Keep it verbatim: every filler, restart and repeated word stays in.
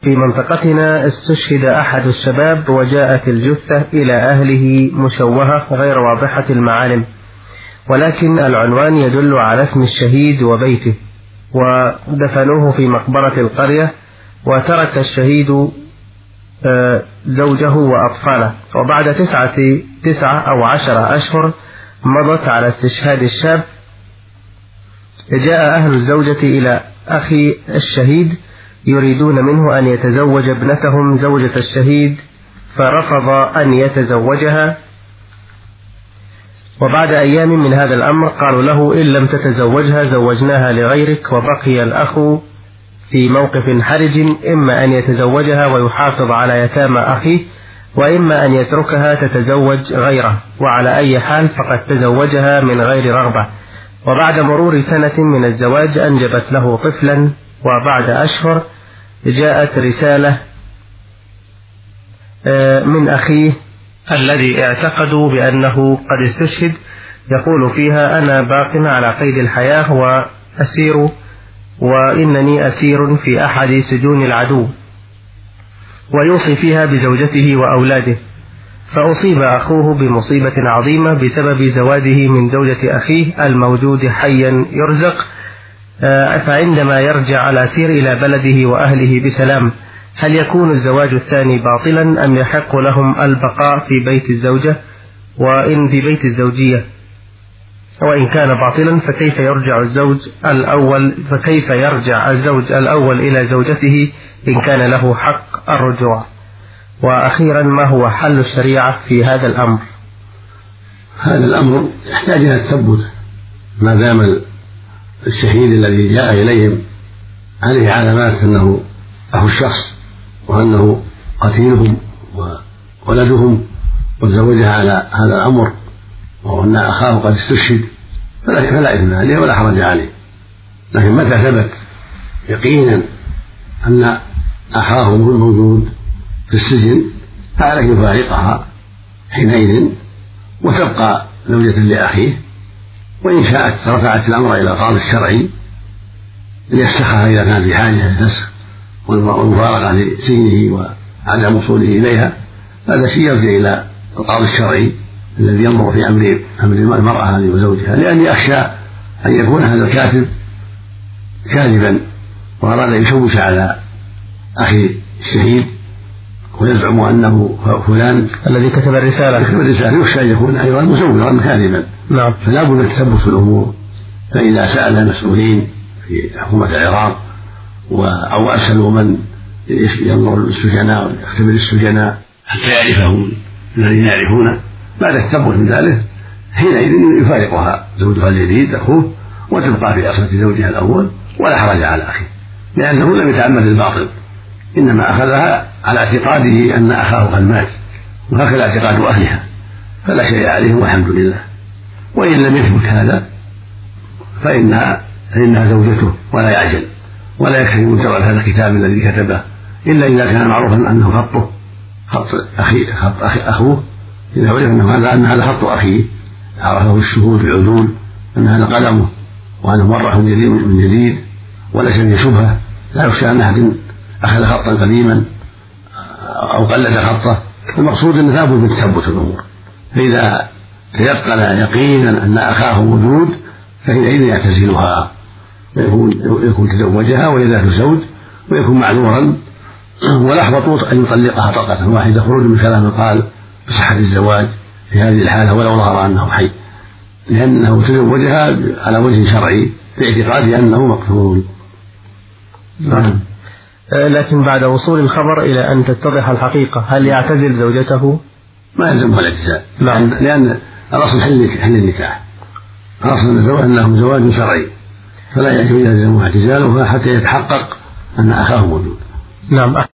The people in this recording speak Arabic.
في منطقتنا استشهد أحد الشباب وجاءت الجثة إلى أهله مشوهة غير واضحة المعالم، ولكن العنوان يدل على اسم الشهيد وبيته، ودفنوه في مقبرة القرية، وترك الشهيد زوجه وأطفاله. وبعد تسعة, تسعة أو عشر أشهر مضت على استشهاد الشاب، جاء أهل الزوجة إلى أخي الشهيد يريدون منه أن يتزوج ابنتهم زوجة الشهيد، فرفض أن يتزوجها. وبعد أيام من هذا الأمر قالوا له: إن لم تتزوجها زوجناها لغيرك. وبقي الأخ في موقف حرج، إما أن يتزوجها ويحافظ على يتامى أخيه، وإما أن يتركها تتزوج غيره، وعلى أي حال فقد تزوجها من غير رغبة. وبعد مرور سنة من الزواج أنجبت له طفلا، وبعد أشهر جاءت رسالة من أخيه الذي اعتقدوا بأنه قد استشهد، يقول فيها: أنا باق على قيد الحياة وأسير، وإنني أسير في أحد سجون العدو، ويوصي فيها بزوجته وأولاده. فأصيب أخوه بمصيبة عظيمة بسبب زواجه من زوجة أخيه الموجود حيا يرزق، فعندما يرجع الأسير إلى بلده وأهله بسلام، هل يكون الزواج الثاني باطلا أم يحق لهم البقاء في بيت الزوجة وإن في بيت الزوجية؟ وإن كان باطلا فكيف يرجع الزوج الأول فكيف يرجع الزوج الأول إلى زوجته إن كان له حق الرجوع؟ وأخيرا، ما هو حل الشريعة في هذا الأمر؟ هذا الأمر يحتاج إلى التثبت، ما دام الشهيد الذي جاء إليهم عليه علامات أنه أخو الشخص وأنه قتيلهم وولدهم وتزوجها على هذا الأمر، وأن أخاه قد استشهد، فلا إثم عليه ولا حرج عليه. لكن متى ثبت يقينا أن أخاه موجود في السجن فعليه يفارقها حينئذ وتبقى زوجة لأخيه، وإن شاءت رفعت الأمر إلى القاضي الشرعي ليفسخها إذا كان في حاجة للفسخ والمفارقة لسجنه وعدم وصوله إليها. هذا شيء يرجع إلى القاضي الشرعي الذي ينظر في أمر أمر المرأة هذه وزوجها، لأني أخشى أن يكون هذا الكاتب كاذبا وأراد أن يشوش على أخي الشهيد ويزعم أنه فلان الذي كتب الرسالة كتب الرسالة يخشى أن يكون أيضا مزورا كاذبا. نعم. فلا بد من التثبت في الأمور. فإذا سأل المسؤولين في حكومة العراق أو أسألوا من ينظر للسجناء ويختبر السجناء حتى يعرفهم الذين يعرفونه، بعد التثبت من ذلك حينئذ يفارقها زوجها الجديد أخوه وتبقى في عصمة زوجها الأول ولا حرج على أخيه، لأنه لم يتعمد الباطل، إنما أخذها على اعتقاده أن أخاه قد مات، وهكذا اعتقاد أهلها، فلا شيء عليهم والحمد لله. وإن لم يثبت هذا فإنها, فإنها زوجته ولا يعجل، ولا يكفي مجرد هذا الكتاب الذي كتبه إلا إذا كان معروفا أنه خطه خط أخي خط أخي أخوه. إذا عرف أنه هذا أن هذا خط أخيه عرفه الشهود العدول أن هذا قلمه وأنه مرة من جديد وليس فيه شبهة، لا يخشى أن أحد أخذ خطا قديما أو قلد خطه. المقصود أن لابد من تثبت الأمور، فإذا تيقن يقينا أن أخاه موجود فحينئذ يعتزلها ويكون تزوجها وإذا زوج ويكون معذورا، والأحوط أن يطلقها طلقة واحدة خروج من كلام قال بصحة الزواج في هذه الحالة ولو ظهر أنه حي، لأنه تزوجها على وجه شرعي باعتقاد أنه مقتول. نعم. لكن بعد وصول الخبر إلى أن تتضح الحقيقة هل يعتزل زوجته؟ ما يلزمه الاعتزال. نعم. لأن الأصل حل النكاح، الأصل أنه زواج شرعي، فلا يجوز يلزمه اعتزالها حتى يتحقق أن أخاه موجود. نعم.